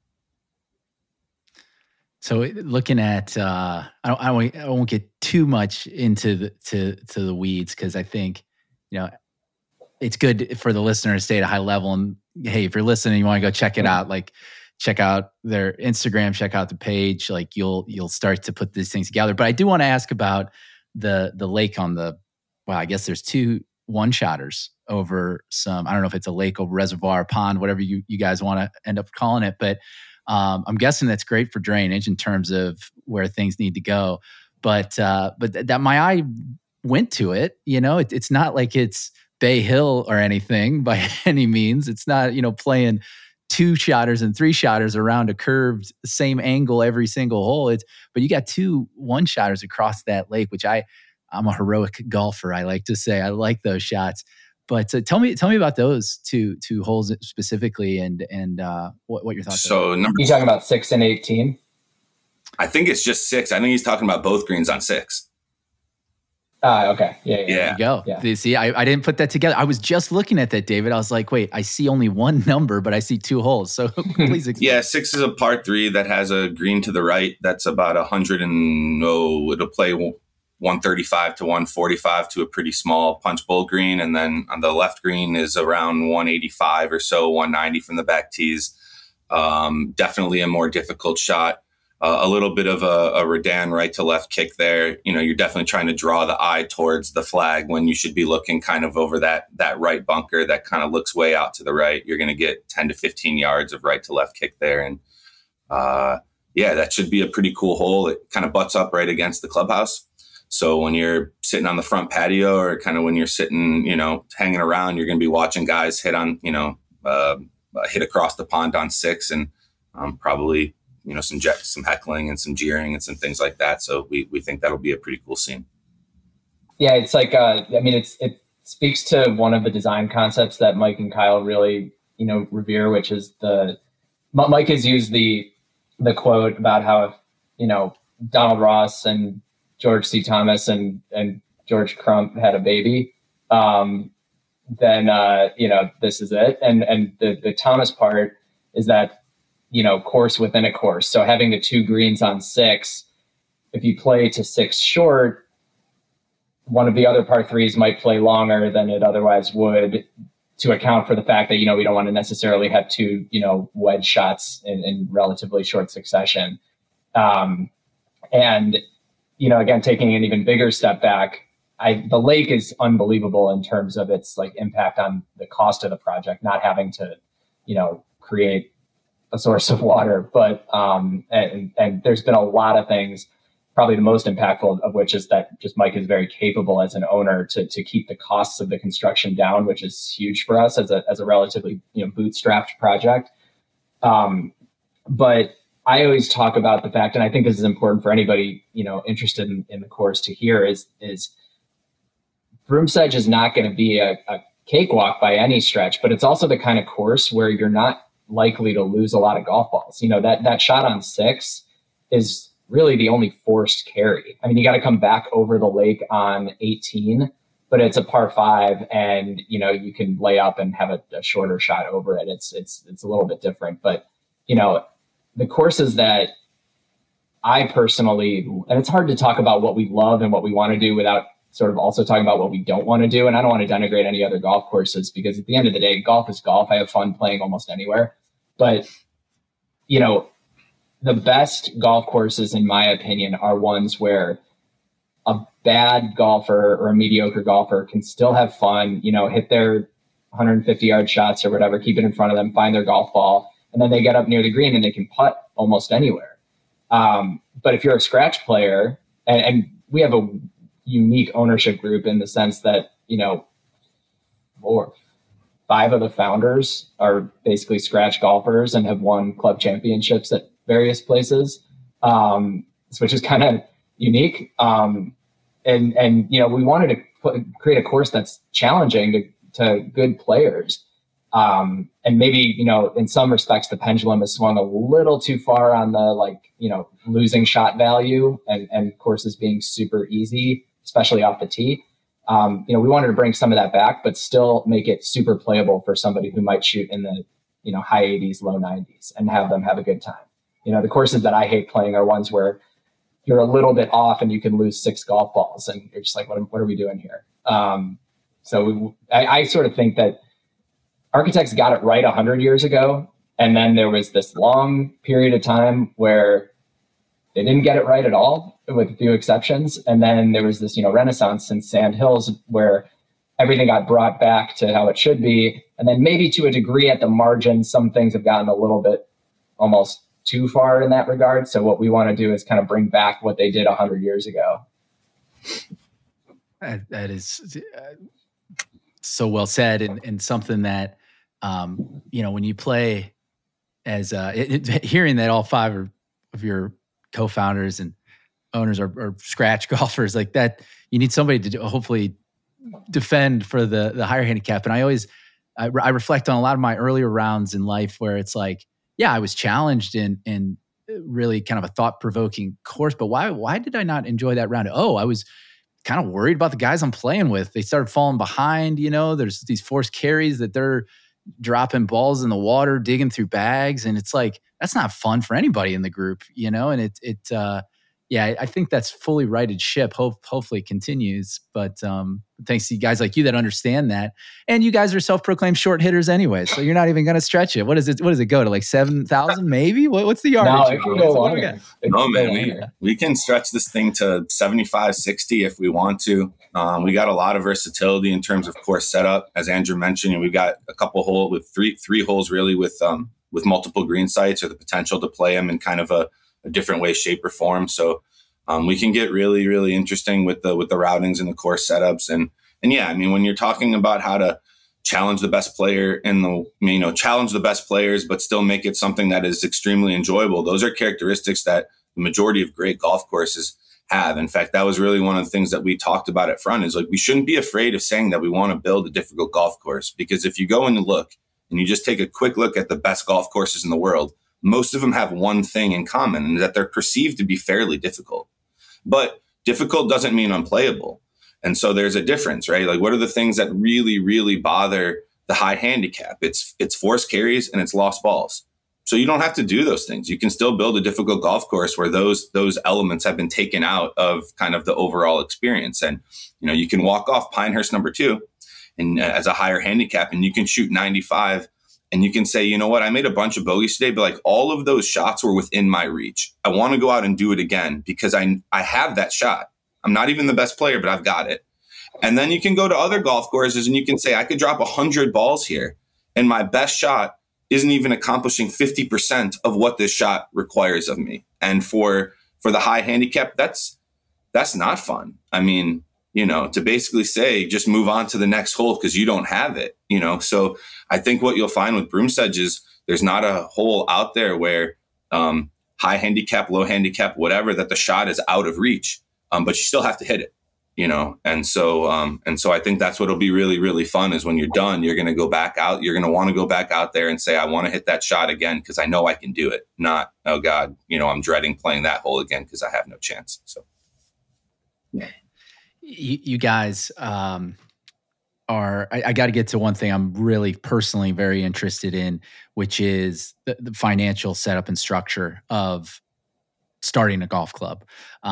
So looking at, I won't get too much into the weeds because I think, it's good for the listener to stay at a high level. And hey, if you're listening, you want to go check it out, like check out their Instagram, check out the page, like you'll start to put these things together. But I do want to ask about the lake on I guess there's 2 one-shotters over some, I don't know if it's a lake or reservoir, pond, whatever you guys want to end up calling it. But I'm guessing that's great for drainage in terms of where things need to go. But that my eye went to it, it's not like it's Bay Hill or anything by any means. It's not, playing 2-shotters and 3-shotters around a curved same angle every single hole. But you got 2 one-shotters across that lake, which I'm a heroic golfer. I like to say I like those shots. But tell me about those two holes specifically, and what your thoughts are. So you talking about 6 and 18? I think it's just 6. I think he's talking about both greens on 6. Okay. Yeah. There you go. Yeah. See, I didn't put that together. I was just looking at that, David. I was like, wait, I see only one number, but I see 2 holes. So please explain. Yeah, 6 is a par 3 that has a green to the right. That's about 100 and it'll play 135 to 145 to a pretty small punch bowl green. And then on the left green is around 185 or so, 190 from the back tees. Definitely a more difficult shot. A little bit of a Redan right to left kick there. You're definitely trying to draw the eye towards the flag when you should be looking kind of over that right bunker that kind of looks way out to the right. You're going to get 10 to 15 yards of right to left kick there. And that should be a pretty cool hole. It kind of butts up right against the clubhouse. So when you're sitting on the front patio or kind of when you're sitting, hanging around, you're going to be watching guys hit on, hit across the pond on 6 and probably, some heckling and some jeering and some things like that. So we think that'll be a pretty cool scene. Yeah, it's like, it speaks to one of the design concepts that Mike and Kyle really, revere, which is Mike has used the quote about how, Donald Ross and George C. Thomas and George Crump had a baby, then this is it. And the Thomas part is that, course within a course. So having the 2 greens on 6, if you play to 6 short, one of the other par 3s might play longer than it otherwise would, to account for the fact that, we don't want to necessarily have 2, wedge shots in relatively short succession. And, again, taking an even bigger step back, the lake is unbelievable in terms of its like impact on the cost of the project, not having to, create a source of water. But, and there's been a lot of things, probably the most impactful of which is that just Mike is very capable as an owner to keep the costs of the construction down, which is huge for us as a relatively, bootstrapped project. But I always talk about the fact, and I think this is important for anybody, interested in the course to hear, is Broom Sedge is not going to be a cakewalk by any stretch, but it's also the kind of course where you're not likely to lose a lot of golf balls. That shot on 6 is really the only forced carry. I mean, you got to come back over the lake on 18, but it's a par 5 and, you can lay up and have a shorter shot over it. It's a little bit different, but, the courses that I personally, and it's hard to talk about what we love and what we want to do without sort of also talking about what we don't want to do. And I don't want to denigrate any other golf courses, because at the end of the day, golf is golf. I have fun playing almost anywhere. But, the best golf courses, in my opinion, are ones where a bad golfer or a mediocre golfer can still have fun, hit their 150-yard shots or whatever, keep it in front of them, find their golf ball, and then they get up near the green and they can putt almost anywhere. But if you're a scratch player, and we have a unique ownership group in the sense that, 5 of the founders are basically scratch golfers and have won club championships at various places, which is kind of unique. And we wanted to create a course that's challenging to good players. And maybe, in some respects, the pendulum has swung a little too far on the losing shot value and courses being super easy, especially off the tee. We wanted to bring some of that back, but still make it super playable for somebody who might shoot in the, high 80s, low 90s and have them have a good time. The courses that I hate playing are ones where you're a little bit off and you can lose 6 golf balls and you're just like, what are we doing here? I sort of think that architects got it right 100 years ago. And then there was this long period of time where they didn't get it right at all, with a few exceptions. And then there was this, renaissance in Sand Hills where everything got brought back to how it should be. And then maybe to a degree at the margin, some things have gotten a little bit almost too far in that regard. So what we want to do is kind of bring back what they did 100 years ago. That is so well said. And something that, when you play as hearing that all 5 of your co-founders and owners are scratch golfers like that, you need somebody to hopefully defend for the higher handicap. And I reflect on a lot of my earlier rounds in life where it's like, yeah, I was challenged in really kind of a thought-provoking course, but why did I not enjoy that round? Oh, I was kind of worried about the guys I'm playing with. They started falling behind, there's these forced carries that they're dropping balls in the water, digging through bags. And it's like, that's not fun for anybody in the group, and Yeah, I think that's fully righted ship. Hopefully it continues. But thanks to guys like you that understand that. And you guys are self-proclaimed short hitters anyway, so you're not even going to stretch it. What does it go to, like 7,000 maybe? What's the yardage? No, it can go longer. No, man, we can stretch this thing to 75, 60 if we want to. We got a lot of versatility in terms of course setup. As Andrew mentioned, we've got a couple holes with three holes really with multiple green sites or the potential to play them in kind of a different way, shape, or form. So we can get really, really interesting with the routings and the course setups. And yeah, I mean, when you're talking about how to challenge the best player challenge the best players, but still make it something that is extremely enjoyable, those are characteristics that the majority of great golf courses have. In fact, that was really one of the things that we talked about at front is like, we shouldn't be afraid of saying that we want to build a difficult golf course, because if you go and look and you just take a quick look at the best golf courses in the world, most of them have one thing in common, and that they're perceived to be fairly difficult. But difficult doesn't mean unplayable. And so there's a difference, right? Like, what are the things that really, really bother the high handicap? It's forced carries and it's lost balls. So you don't have to do those things. You can still build a difficult golf course where those elements have been taken out of kind of the overall experience. And, you can walk off Pinehurst number 2 and as a higher handicap, and you can shoot 95. And you can say, you know what, I made a bunch of bogeys today, but like all of those shots were within my reach. I want to go out and do it again because I have that shot. I'm not even the best player, but I've got it. And then you can go to other golf courses and you can say, I could drop 100 balls here, and my best shot isn't even accomplishing 50% of what this shot requires of me. And for the high handicap, that's not fun. I mean, to basically say, just move on to the next hole because you don't have it, So I think what you'll find with Broom Sedge is there's not a hole out there where high handicap, low handicap, whatever, that the shot is out of reach, but you still have to hit it, And so I think that's what'll be really, really fun is when you're done, you're going to go back out. You're going to want to go back out there and say, I want to hit that shot again because I know I can do it. Not, oh God, I'm dreading playing that hole again because I have no chance. So, yeah. You guys I got to get to one thing I'm really personally very interested in, which is the financial setup and structure of starting a golf club.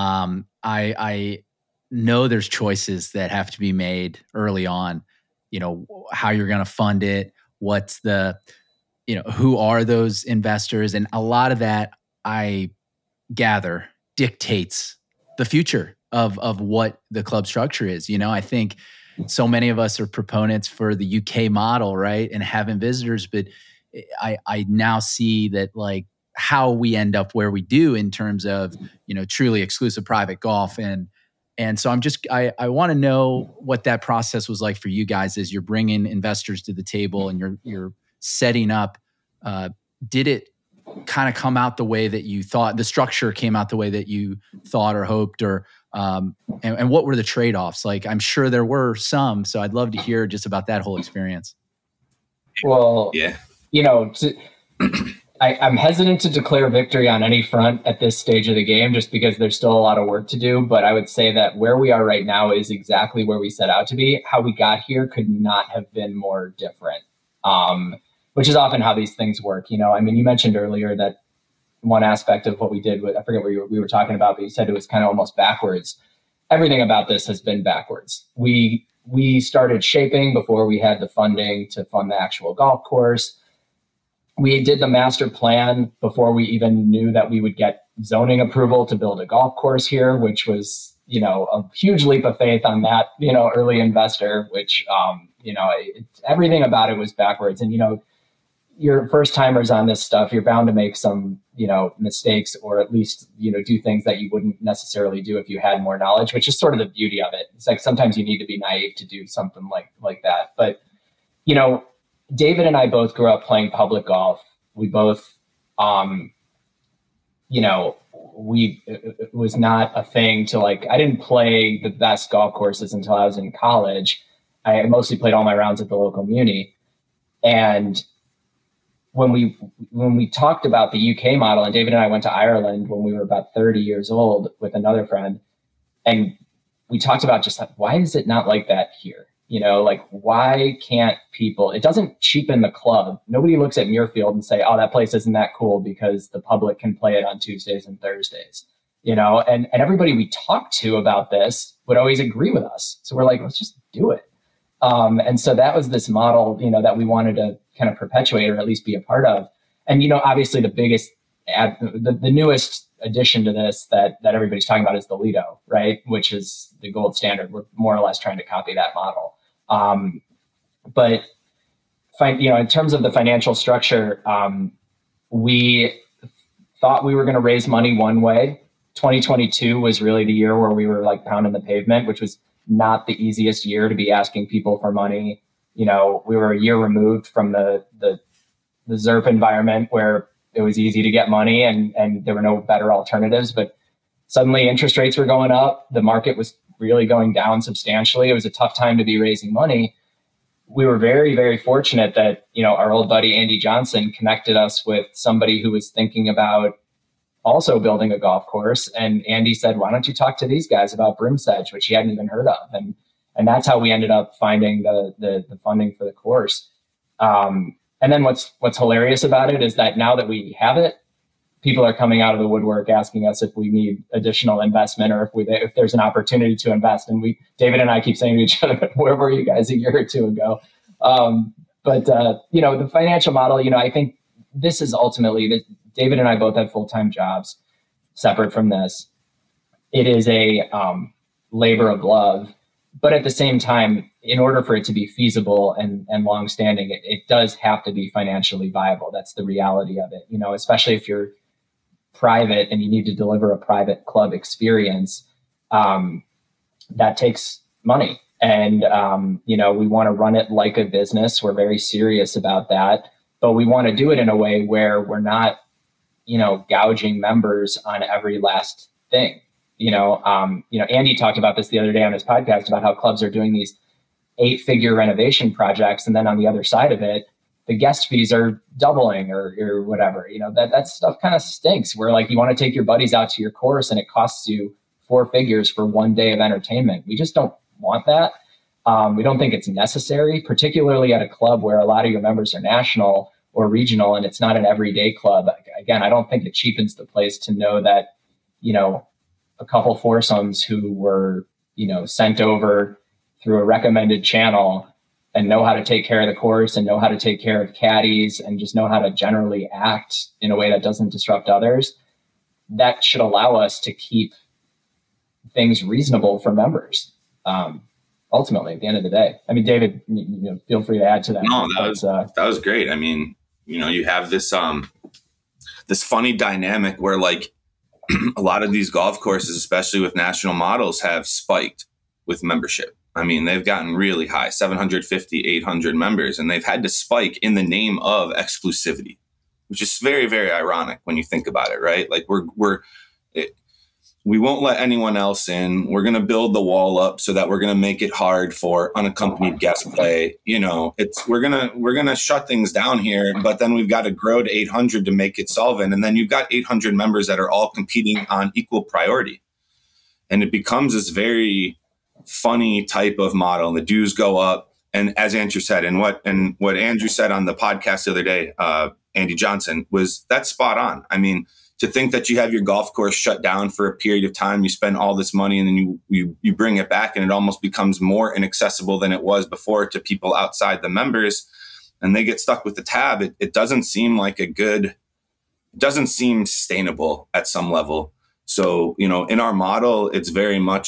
I know there's choices that have to be made early on, how you're going to fund it, what's the, who are those investors? And a lot of that, I gather, dictates the future of what the club structure is. I think so many of us are proponents for the UK model, right? And having visitors, but I now see that like how we end up where we do in terms of, truly exclusive private golf. And so I want to know what that process was like for you guys as you're bringing investors to the table and you're setting up. Did it kind of come out the way that you thought? The structure came out the way that you thought or hoped, or and what were the trade-offs? Like, I'm sure there were some, so I'd love to hear just about that whole experience. Well, yeah, I'm hesitant to declare victory on any front at this stage of the game, just because there's still a lot of work to do. But I would say that where we are right now is exactly where we set out to be. How we got here could not have been more different, which is often how these things work. You mentioned earlier that one aspect of what we did, I forget what we were talking about, but you said it was kind of almost backwards. Everything about this has been backwards. We started shaping before we had the funding to fund the actual golf course. We did the master plan before we even knew that we would get zoning approval to build a golf course here, which was, a huge leap of faith on that, early investor, which, everything about it was backwards. And, you're first timers on this stuff, you're bound to make some, mistakes, or at least, do things that you wouldn't necessarily do if you had more knowledge, which is sort of the beauty of it. It's like sometimes you need to be naive to do something like that. But, David and I both grew up playing public golf. We both, it was not a thing to I didn't play the best golf courses until I was in college. I mostly played all my rounds at the local muni. And when we talked about the UK model, and David and I went to Ireland when we were about 30 years old with another friend, and we talked about just why is it not like that here? Why can't people, it doesn't cheapen the club. Nobody looks at Muirfield and say, oh, that place isn't that cool because the public can play it on Tuesdays and Thursdays. and everybody we talked to about this would always agree with us. So we're like, let's just do it. And so that was this model, that we wanted to kind of perpetuate or at least be a part of. And, obviously the biggest, the newest addition to this that everybody's talking about is the Lido, right? Which is the gold standard. We're more or less trying to copy that model. But in terms of the financial structure, we thought we were going to raise money one way. 2022 was really the year where we were like pounding the pavement, which was not the easiest year to be asking people for money. We were a year removed from the ZERP environment where it was easy to get money and there were no better alternatives, but suddenly interest rates were going up. The market was really going down substantially. It was a tough time to be raising money. We were very, very fortunate that, our old buddy, Andy Johnson, connected us with somebody who was thinking about also building a golf course. And Andy said, why don't you talk to these guys about Broom Sedge, which he hadn't even heard of. And that's how we ended up finding the funding for the course. And then what's hilarious about it is that now that we have it, people are coming out of the woodwork asking us if we need additional investment or if there's an opportunity to invest. And David and I keep saying to each other, where were you guys a year or two ago? But the financial model, I think this is ultimately that David and I both have full-time jobs separate from this. It is a labor of love. But at the same time, in order for it to be feasible and longstanding, it does have to be financially viable. That's the reality of it, especially if you're private and you need to deliver a private club experience, that takes money. And, we want to run it like a business. We're very serious about that, but we want to do it in a way where we're not, gouging members on every last thing. Andy talked about this the other day on his podcast about how clubs are doing these 8-figure renovation projects. And then on the other side of it, the guest fees are doubling or whatever, that stuff kind of stinks where like you want to take your buddies out to your course and it costs you 4 figures for one day of entertainment. We just don't want that. We don't think it's necessary, particularly at a club where a lot of your members are national or regional and it's not an everyday club. Again, I don't think it cheapens the place to know that, a couple foursomes who were, sent over through a recommended channel and know how to take care of the course and know how to take care of caddies and just know how to generally act in a way that doesn't disrupt others. That should allow us to keep things reasonable for members. Ultimately, at the end of the day, I mean, David, feel free to add to that. No, that was great. I mean, you have this, this funny dynamic where like, a lot of these golf courses, especially with national models, have spiked with membership. I mean, they've gotten really high, 750, 800 members, and they've had to spike in the name of exclusivity, which is very, very ironic when you think about it, right? Like we won't let anyone else in. We're going to build the wall up so that we're going to make it hard for unaccompanied guest play. We're going to shut things down here, but then we've got to grow to 800 to make it solvent. And then you've got 800 members that are all competing on equal priority. And it becomes this very funny type of model. And the dues go up. And as Andrew said, and what Andrew said on the podcast the other day, Andy Johnson, that's spot on. I mean, to think that you have your golf course shut down for a period of time, you spend all this money and then you bring it back and it almost becomes more inaccessible than it was before to people outside the members and they get stuck with the tab. It doesn't seem like it doesn't seem sustainable at some level. So, in our model, it's very much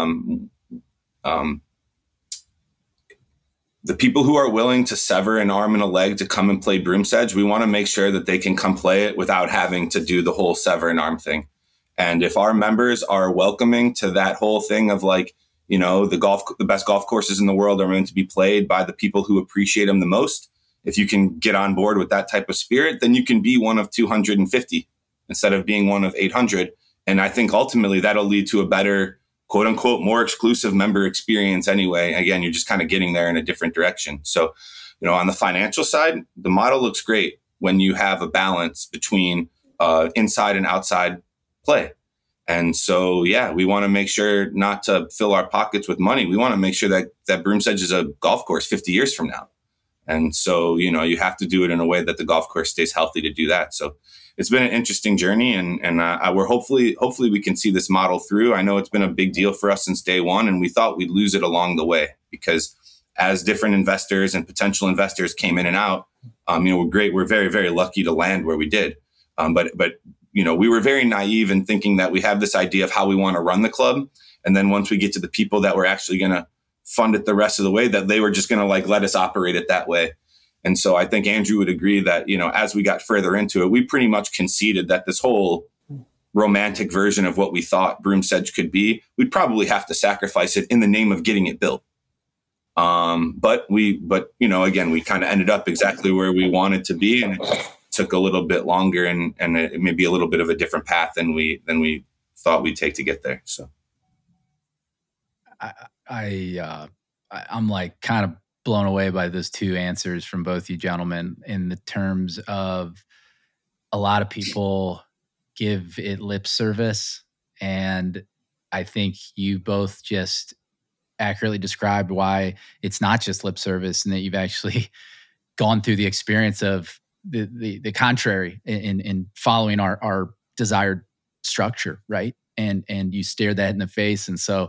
the people who are willing to sever an arm and a leg to come and play Broom Sedge, we want to make sure that they can come play it without having to do the whole sever an arm thing. And if our members are welcoming to that whole thing of like, the best golf courses in the world are meant to be played by the people who appreciate them the most. If you can get on board with that type of spirit, then you can be one of 250 instead of being one of 800. And I think ultimately that'll lead to a better, quote unquote, more exclusive member experience anyway. Again, you're just kind of getting there in a different direction. So, on the financial side, the model looks great when you have a balance between inside and outside play. And so, we want to make sure not to fill our pockets with money. We want to make sure that Broom Sedge is a golf course 50 years from now. And so, you have to do it in a way that the golf course stays healthy to do that. So it's been an interesting journey, and we're hopefully we can see this model through. I know it's been a big deal for us since day one, and we thought we'd lose it along the way, because as different investors and potential investors came in and out, we're very, very lucky to land where we did. But we were very naive in thinking that we have this idea of how we want to run the club. And then once we get to the people that we're actually going to fund it the rest of the way, that they were just going to let us operate it that way. And so I think Andrew would agree that, as we got further into it, we pretty much conceded that this whole romantic version of what we thought Broome Sedge could be, we'd probably have to sacrifice it in the name of getting it built. But again, we kind of ended up exactly where we wanted to be, and it took a little bit longer and it may be a little bit of a different path than we thought we'd take to get there. So I'm kind of blown away by those two answers from both you gentlemen, in the terms of a lot of people give it lip service. And I think you both just accurately described why it's not just lip service, and that you've actually gone through the experience of the contrary in following our desired structure, right? And you stared that in the face. And so,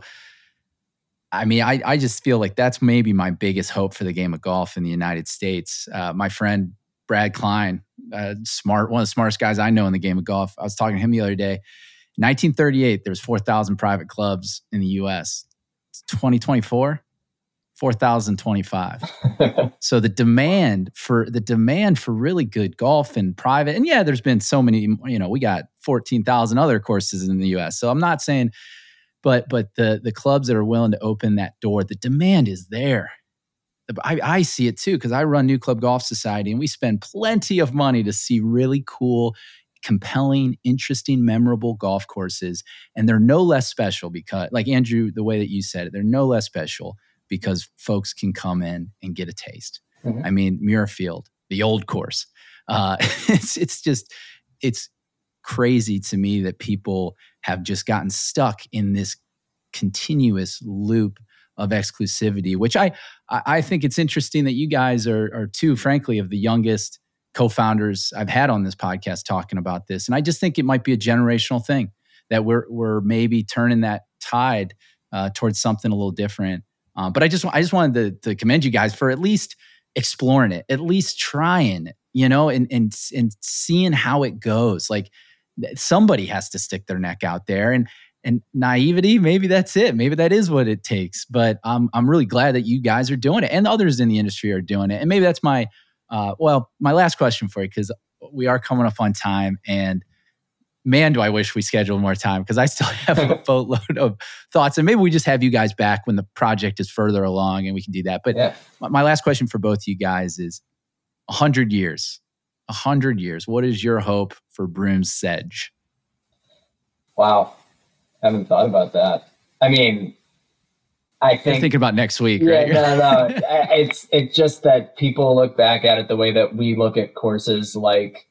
I just feel like that's maybe my biggest hope for the game of golf in the United States. My friend Brad Klein, one of the smartest guys I know in the game of golf, I was talking to him the other day. In 1938, there was 4,000 private clubs in the U.S. 2024, 4,025. So the demand for really good golf and private, and there's been so many, we got 14,000 other courses in the US. So I'm not saying, but the clubs that are willing to open that door, the demand is there. I see it too, because I run New Club Golf Society, and we spend plenty of money to see really cool, compelling, interesting, memorable golf courses. And they're no less special because, like Andrew, the way that you said it, they're no less special because folks can come in and get a taste. Mm-hmm. Muirfield, the old course. It's crazy to me that people have just gotten stuck in this continuous loop of exclusivity, which I think it's interesting that you guys are two, frankly, of the youngest co-founders I've had on this podcast talking about this. And I just think it might be a generational thing, that we're maybe turning that tide towards something a little different. But I just wanted to commend you guys for at least exploring it, at least trying it, and seeing how it goes. Like, somebody has to stick their neck out there, and naivety, maybe that's it. Maybe that is what it takes. But I'm really glad that you guys are doing it, and others in the industry are doing it. And maybe that's my last question for you, because we are coming up on time, and man, do I wish we scheduled more time, because I still have a boatload of thoughts, and maybe we just have you guys back when the project is further along and we can do that. But my last question for both you guys is 100 years, what is your hope for Broome Sedge? Wow. I haven't thought about that. I think you're thinking about next week, right? No. It's just that people look back at it the way that we look at courses like,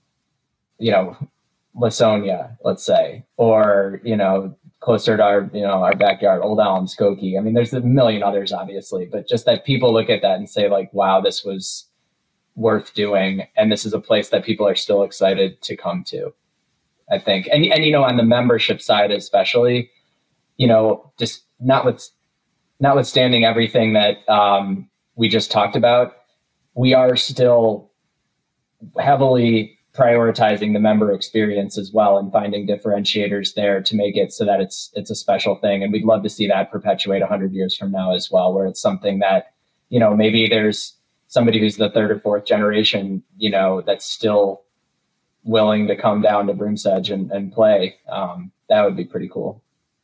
Lasonia, let's say, or, closer to our backyard, Old Elm, Skokie. There's a million others, obviously, but just that people look at that and say, like, wow, this was worth doing. And this is a place that people are still excited to come to, I think. And on the membership side, especially, just notwithstanding everything that we just talked about, we are still heavily prioritizing the member experience as well, and finding differentiators there to make it so that it's a special thing. And we'd love to see that perpetuate 100 years from now as well, where it's something that, maybe there's somebody who's the third or fourth generation, that's still willing to come down to Broome Sedge and play. That would be pretty cool.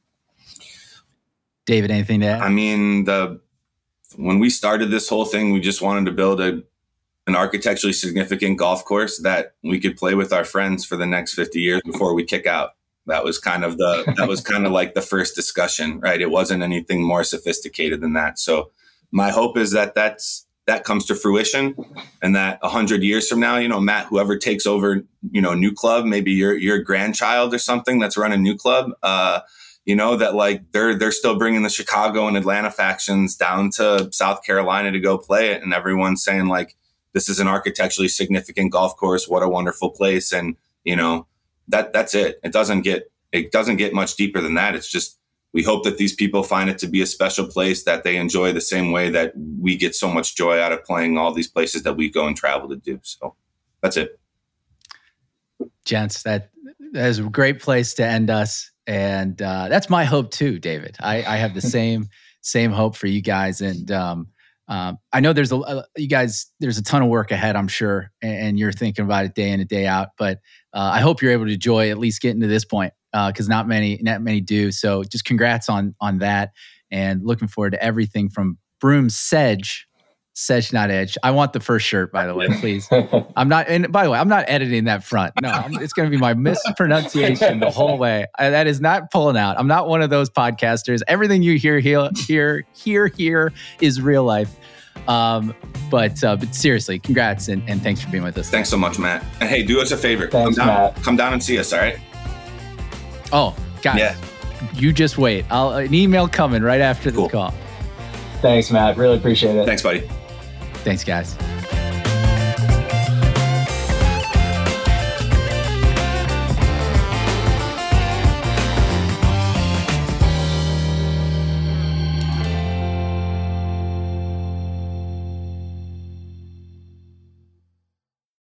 David, anything to add? When we started this whole thing, we just wanted to build an architecturally significant golf course that we could play with our friends for the next 50 years before we kick out. That was kind of like the first discussion, right? It wasn't anything more sophisticated than that. So my hope is that comes to fruition, and that 100 years from now, Matt, whoever takes over, New Club, maybe your grandchild or something that's running New Club, you know, that like they're still bringing the Chicago and Atlanta factions down to South Carolina to go play it. And everyone's saying like, this is an architecturally significant golf course. What a wonderful place. And, you know, that's it. It doesn't get much deeper than that. It's just, we hope that these people find it to be a special place that they enjoy the same way that we get so much joy out of playing all these places that we go and travel to do. So that's it. Gents, that is a great place to end us. And that's my hope too, David. I have the same hope for you guys. And I know there's a ton of work ahead, I'm sure, and you're thinking about it day in and day out. But I hope you're able to enjoy at least getting to this point, because not many do. So just congrats on that, and looking forward to everything from Broome Sedge, not Edge. I want the first shirt, by the way, please. I'm not, and by the way, I'm not editing that front. No, it's going to be my mispronunciation the whole way. That is not pulling out. I'm not one of those podcasters. Everything you hear here is real life. But seriously, congrats and thanks for being with us. Thanks so much, Matt. And hey, do us a favor. Thanks, come down and see us. All right. Oh, guys, yeah. You just wait. An email coming right after this call. Thanks, Matt. Really appreciate it. Thanks, buddy. Thanks, guys.